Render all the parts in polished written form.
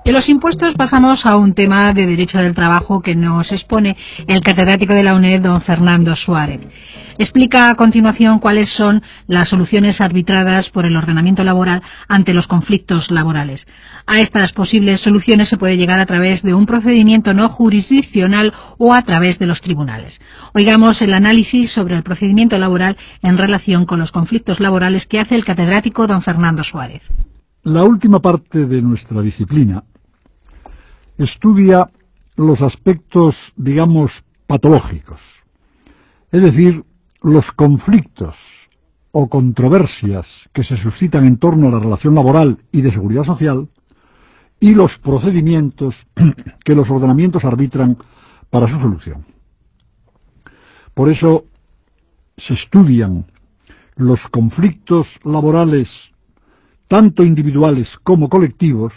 De los impuestos pasamos a un tema de derecho del trabajo que nos expone el catedrático de la UNED, don Fernando Suárez. Explica a continuación cuáles son las soluciones arbitradas por el ordenamiento laboral ante los conflictos laborales. A estas posibles soluciones se puede llegar a través de un procedimiento no jurisdiccional o a través de los tribunales. Oigamos el análisis sobre el procedimiento laboral en relación con los conflictos laborales que hace el catedrático don Fernando Suárez. La última parte de nuestra disciplina estudia los aspectos, digamos, patológicos, es decir, los conflictos o controversias que se suscitan en torno a la relación laboral y de seguridad social y los procedimientos que los ordenamientos arbitran para su solución. Por eso se estudian los conflictos laborales tanto individuales como colectivos,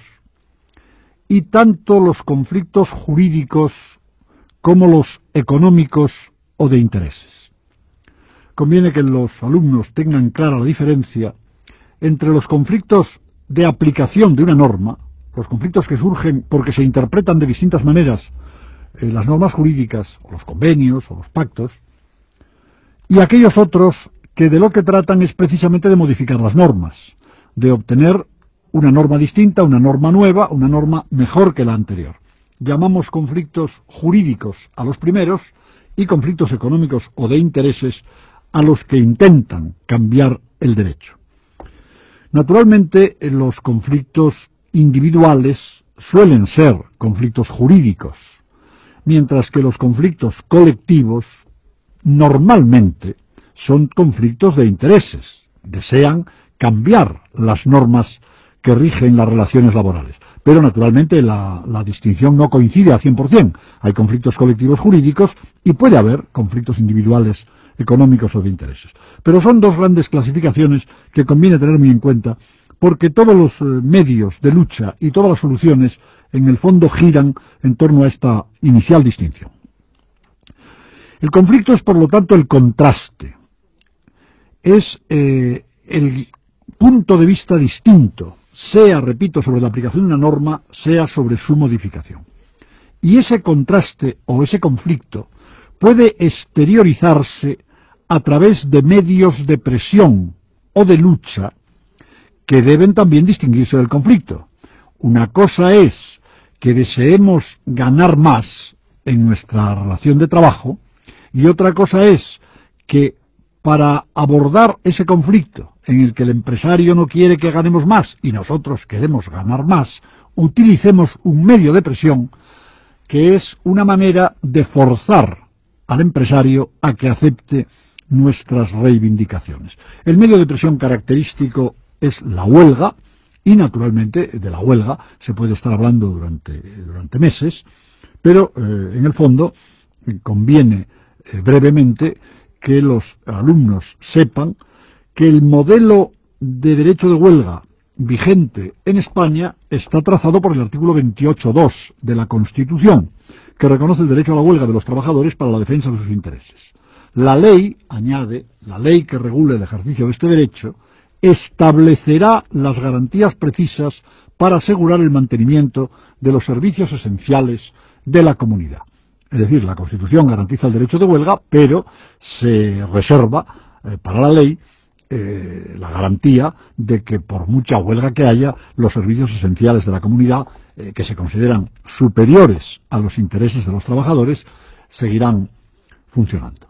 y tanto los conflictos jurídicos como los económicos o de intereses. Conviene que los alumnos tengan clara la diferencia entre los conflictos de aplicación de una norma, los conflictos que surgen porque se interpretan de distintas maneras las normas jurídicas, o los convenios, o los pactos, y aquellos otros que de lo que tratan es precisamente de modificar las normas, de obtener una norma distinta, una norma nueva, una norma mejor que la anterior. Llamamos conflictos jurídicos a los primeros y conflictos económicos o de intereses a los que intentan cambiar el derecho. Naturalmente, los conflictos individuales suelen ser conflictos jurídicos, mientras que los conflictos colectivos normalmente son conflictos de intereses, desean cambiar las normas que rigen las relaciones laborales. Pero naturalmente la distinción no coincide al 100%. Hay conflictos colectivos jurídicos y puede haber conflictos individuales económicos o de intereses. Pero son dos grandes clasificaciones que conviene tener muy en cuenta, porque todos los medios de lucha y todas las soluciones en el fondo giran en torno a esta inicial distinción. El conflicto es, por lo tanto, el contraste. Es el punto de vista distinto, sea, repito, sobre la aplicación de una norma, sea sobre su modificación. Y ese contraste o ese conflicto puede exteriorizarse a través de medios de presión o de lucha que deben también distinguirse del conflicto. Una cosa es que deseemos ganar más en nuestra relación de trabajo y otra cosa es que para abordar ese conflicto en el que el empresario no quiere que ganemos más y nosotros queremos ganar más, utilicemos un medio de presión que es una manera de forzar al empresario a que acepte nuestras reivindicaciones. El medio de presión característico es la huelga, y naturalmente de la huelga se puede estar hablando durante meses, pero en el fondo conviene brevemente que los alumnos sepan que el modelo de derecho de huelga vigente en España está trazado por el artículo 28.2 de la Constitución, que reconoce el derecho a la huelga de los trabajadores para la defensa de sus intereses. La ley, añade, la ley que regule el ejercicio de este derecho, establecerá las garantías precisas para asegurar el mantenimiento de los servicios esenciales de la comunidad. Es decir, la Constitución garantiza el derecho de huelga, pero se reserva para la ley la garantía de que por mucha huelga que haya, los servicios esenciales de la comunidad, que se consideran superiores a los intereses de los trabajadores, seguirán funcionando.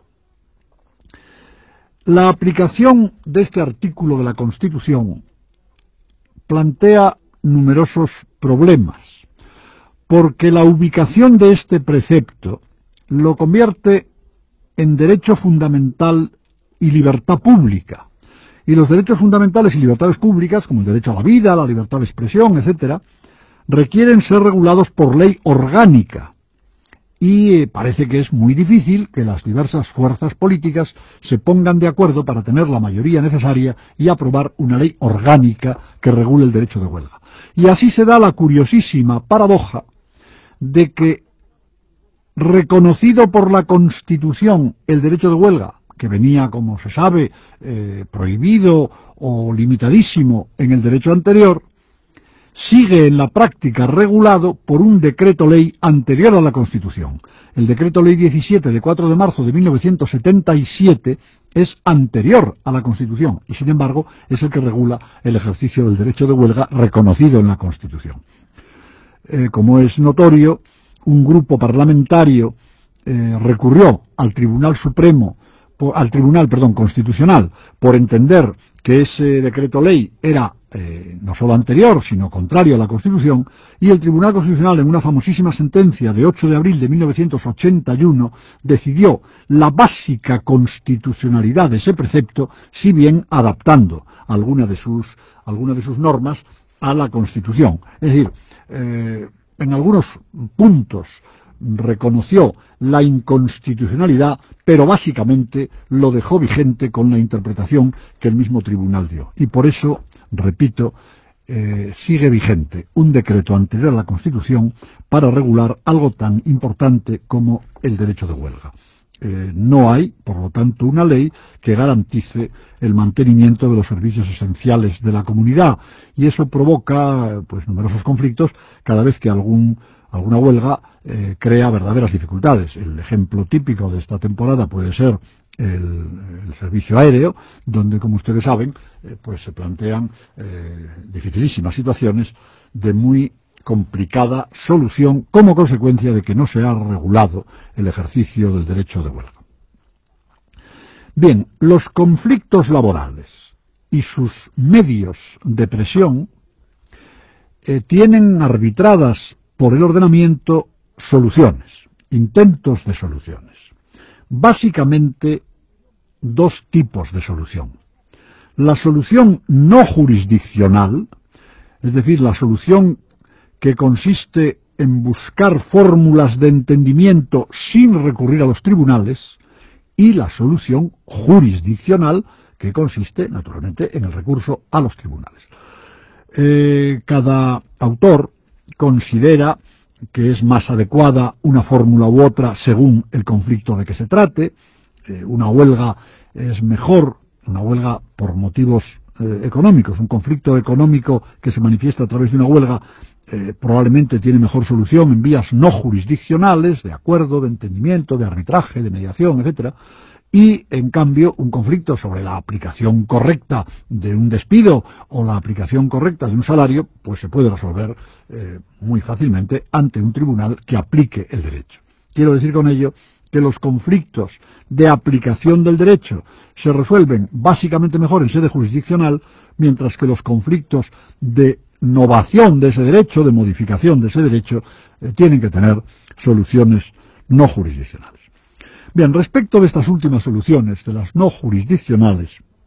La aplicación de este artículo de la Constitución plantea numerosos problemas, porque la ubicación de este precepto lo convierte en derecho fundamental y libertad pública. Y los derechos fundamentales y libertades públicas, como el derecho a la vida, la libertad de expresión, etcétera, requieren ser regulados por ley orgánica. Y parece que es muy difícil que las diversas fuerzas políticas se pongan de acuerdo para tener la mayoría necesaria y aprobar una ley orgánica que regule el derecho de huelga. Y así se da la curiosísima paradoja de que, reconocido por la Constitución el derecho de huelga, que venía, como se sabe, prohibido o limitadísimo en el derecho anterior, sigue en la práctica regulado por un decreto ley anterior a la Constitución. El decreto ley 17 de 4 de marzo de 1977 es anterior a la Constitución y, sin embargo, es el que regula el ejercicio del derecho de huelga reconocido en la Constitución. Como es notorio, un grupo parlamentario recurrió al Tribunal Constitucional por entender que ese decreto ley era no solo anterior, sino contrario a la Constitución, y el Tribunal Constitucional, en una famosísima sentencia de 8 de abril de 1981, decidió la básica constitucionalidad de ese precepto, si bien adaptando alguna de sus normas a la Constitución. Es decir, en algunos puntos reconoció la inconstitucionalidad, pero básicamente lo dejó vigente con la interpretación que el mismo tribunal dio. Y por eso, repito, sigue vigente un decreto anterior a la Constitución para regular algo tan importante como el derecho de huelga. No hay, por lo tanto, una ley que garantice el mantenimiento de los servicios esenciales de la comunidad, y eso provoca numerosos conflictos cada vez que alguna huelga crea verdaderas dificultades. El ejemplo típico de esta temporada puede ser el servicio aéreo, donde, como ustedes saben, se plantean dificilísimas situaciones de muy complicada solución como consecuencia de que no se ha regulado el ejercicio del derecho de huelga. Bien, los conflictos laborales y sus medios de presión tienen arbitradas por el ordenamiento soluciones, intentos de soluciones. Básicamente dos tipos de solución. La solución no jurisdiccional, es decir, la solución que consiste en buscar fórmulas de entendimiento sin recurrir a los tribunales, y la solución jurisdiccional, que consiste, naturalmente, en el recurso a los tribunales. Cada autor considera que es más adecuada una fórmula u otra según el conflicto de que se trate. Una huelga es mejor, una huelga por motivos económicos, un conflicto económico que se manifiesta a través de una huelga probablemente tiene mejor solución en vías no jurisdiccionales, de acuerdo, de entendimiento, de arbitraje, de mediación, etcétera. Y, en cambio, un conflicto sobre la aplicación correcta de un despido o la aplicación correcta de un salario, se puede resolver muy fácilmente ante un tribunal que aplique el derecho. Quiero decir con ello que los conflictos de aplicación del derecho se resuelven básicamente mejor en sede jurisdiccional, mientras que los conflictos de novación de ese derecho, de modificación de ese derecho, tienen que tener soluciones no jurisdiccionales. Bien, respecto de estas últimas soluciones, de las no jurisdiccionales,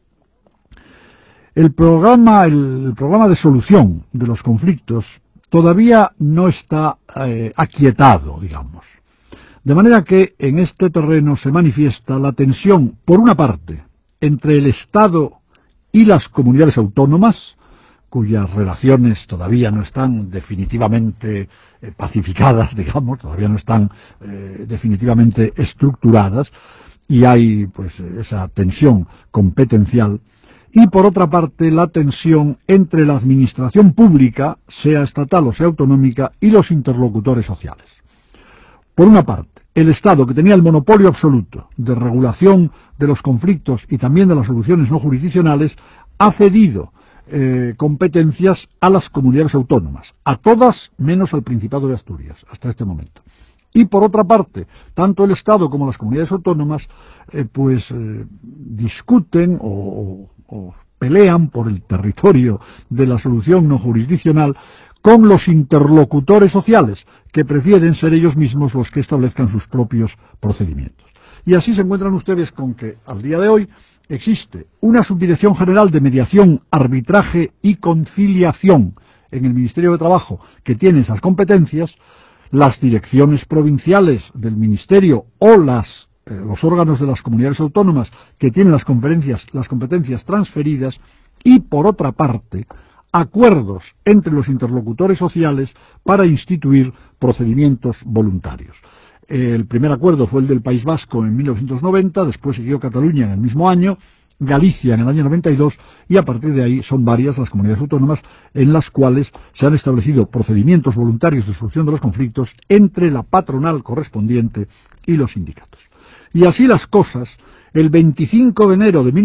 el programa de solución de los conflictos todavía no está aquietado, digamos. De manera que en este terreno se manifiesta la tensión, por una parte, entre el Estado y las comunidades autónomas, cuyas relaciones todavía no están definitivamente pacificadas, digamos, todavía no están definitivamente estructuradas, y hay esa tensión competencial, y por otra parte la tensión entre la administración pública, sea estatal o sea autonómica, y los interlocutores sociales. Por una parte, el Estado, que tenía el monopolio absoluto de regulación de los conflictos y también de las soluciones no jurisdiccionales, ha cedido competencias a las comunidades autónomas, a todas menos al Principado de Asturias, hasta este momento. Y por otra parte, tanto el Estado como las comunidades autónomas discuten o pelean por el territorio de la solución no jurisdiccional con los interlocutores sociales, que prefieren ser ellos mismos los que establezcan sus propios procedimientos. Y así se encuentran ustedes con que, al día de hoy, existe una Subdirección General de Mediación, Arbitraje y Conciliación en el Ministerio de Trabajo que tiene esas competencias, las direcciones provinciales del Ministerio o los órganos de las comunidades autónomas que tienen las competencias transferidas, y por otra parte, acuerdos entre los interlocutores sociales para instituir procedimientos voluntarios. El primer acuerdo fue el del País Vasco en 1990, después siguió Cataluña en el mismo año, Galicia en el año 92, y a partir de ahí son varias las comunidades autónomas en las cuales se han establecido procedimientos voluntarios de solución de los conflictos entre la patronal correspondiente y los sindicatos. Y así las cosas, el 25 de enero de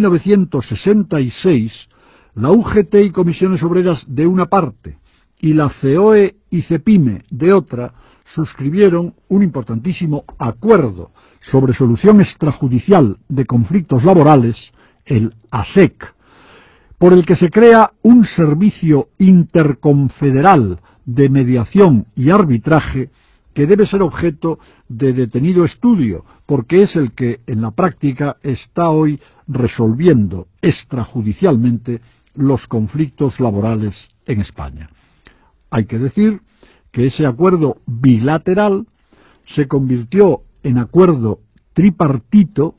1966, la UGT y Comisiones Obreras de una parte y la COE y CEPIME de otra suscribieron un importantísimo acuerdo sobre solución extrajudicial de conflictos laborales, el ASEC, por el que se crea un servicio interconfederal de mediación y arbitraje que debe ser objeto de detenido estudio, porque es el que en la práctica está hoy resolviendo extrajudicialmente los conflictos laborales en España. Hay que decir que ese acuerdo bilateral se convirtió en acuerdo tripartito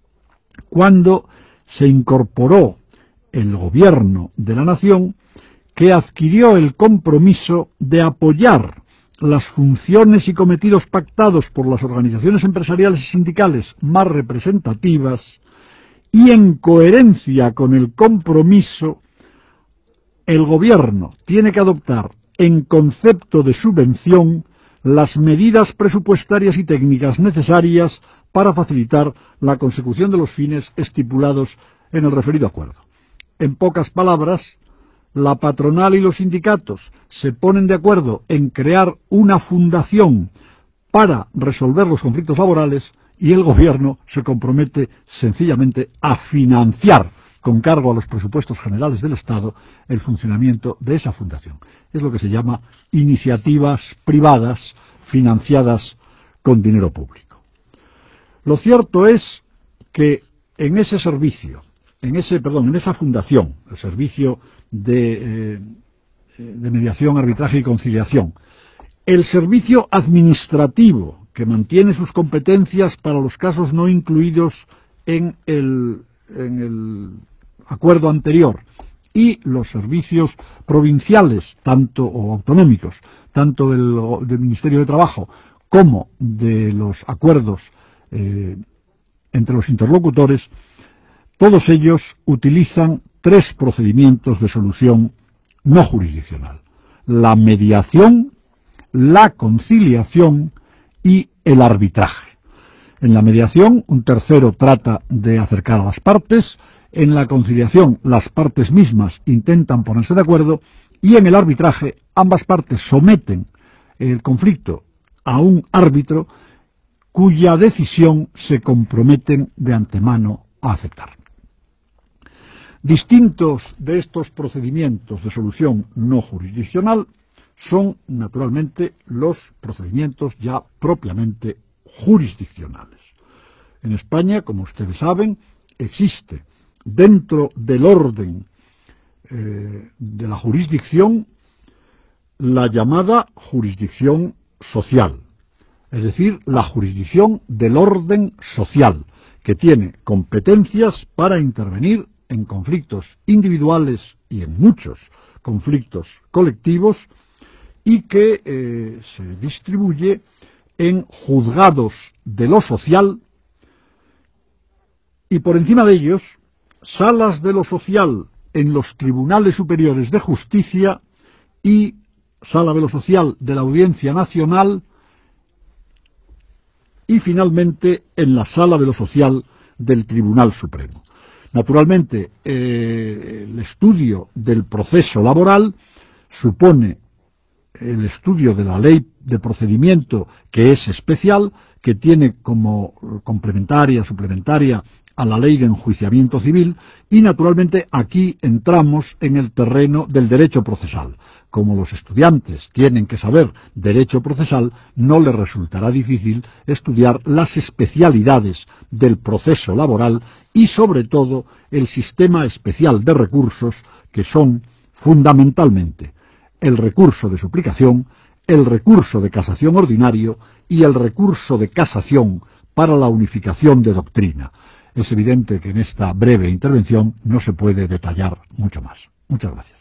cuando se incorporó el gobierno de la nación, que adquirió el compromiso de apoyar las funciones y cometidos pactados por las organizaciones empresariales y sindicales más representativas, y en coherencia con el compromiso, el gobierno tiene que adoptar en concepto de subvención las medidas presupuestarias y técnicas necesarias para facilitar la consecución de los fines estipulados en el referido acuerdo. En pocas palabras, la patronal y los sindicatos se ponen de acuerdo en crear una fundación para resolver los conflictos laborales y el gobierno se compromete sencillamente a financiar con cargo a los presupuestos generales del Estado el funcionamiento de esa fundación. Es lo que se llama iniciativas privadas financiadas con dinero público. Lo cierto es que en ese servicio, en esa fundación, el servicio de mediación, arbitraje y conciliación, el servicio administrativo que mantiene sus competencias para los casos no incluidos en el acuerdo anterior, y los servicios provinciales o autonómicos, tanto del Ministerio de Trabajo como de los acuerdos entre los interlocutores, todos ellos utilizan 3 procedimientos de solución no jurisdiccional: la mediación, la conciliación y el arbitraje. En la mediación, un tercero trata de acercar a las partes; en la conciliación, las partes mismas intentan ponerse de acuerdo; y en el arbitraje, ambas partes someten el conflicto a un árbitro cuya decisión se comprometen de antemano a aceptar. Distintos de estos procedimientos de solución no jurisdiccional son, naturalmente, los procedimientos ya propiamente jurisdiccionales. En España, como ustedes saben, existe dentro del orden de la jurisdicción la llamada jurisdicción social, es decir, la jurisdicción del orden social, que tiene competencias para intervenir en conflictos individuales y en muchos conflictos colectivos, y que se distribuye en juzgados de lo social y, por encima de ellos, salas de lo social en los tribunales superiores de justicia y sala de lo social de la Audiencia Nacional, y finalmente en la sala de lo social del Tribunal Supremo. Naturalmente, el estudio del proceso laboral supone el estudio de la ley de procedimiento, que es especial, que tiene como suplementaria a la ley de enjuiciamiento civil, y naturalmente aquí entramos en el terreno del derecho procesal. Como los estudiantes tienen que saber derecho procesal, no les resultará difícil estudiar las especialidades del proceso laboral y, sobre todo, el sistema especial de recursos, que son fundamentalmente el recurso de suplicación, el recurso de casación ordinario y el recurso de casación para la unificación de doctrina. Es evidente que en esta breve intervención no se puede detallar mucho más. Muchas gracias.